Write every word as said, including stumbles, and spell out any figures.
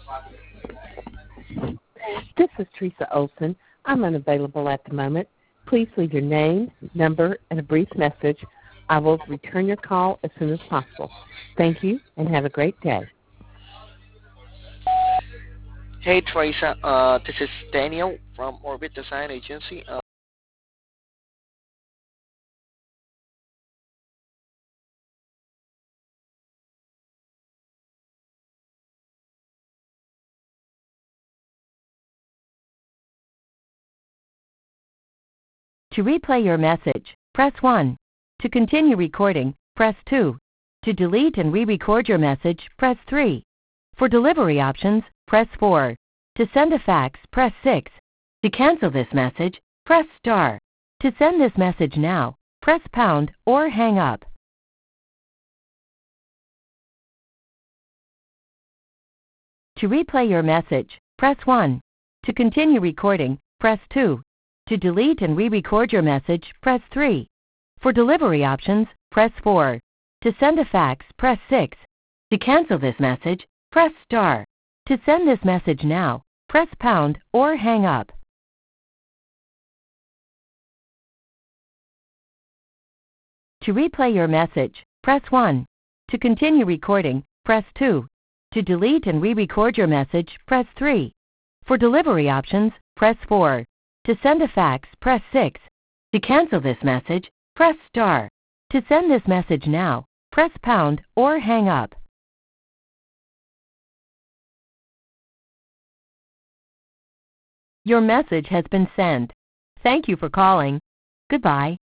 This is Teresa Olson. I'm unavailable at the moment. Please leave your name, number, and a brief message. I will return your call as soon as possible. Thank you, and have a great day. Hey, Teresa. Uh, this is Daniel from Orbit Design Agency. Uh, To replay your message, press one. To continue recording, press two. To delete and re-record your message, press three. For delivery options, press four. To send a fax, press six. To cancel this message, press star. To send this message now, press pound or hang up. To replay your message, press one. To continue recording, press two. To delete and re-record your message, press three. For delivery options, press four. To send a fax, press six. To cancel this message, press star. To send this message now, press pound or hang up. To replay your message, press one. To continue recording, press two. To delete and re-record your message, press three. For delivery options, press four. To send a fax, press six. To cancel this message, press star. To send this message now, press pound or hang up. Your message has been sent. Thank you for calling. Goodbye.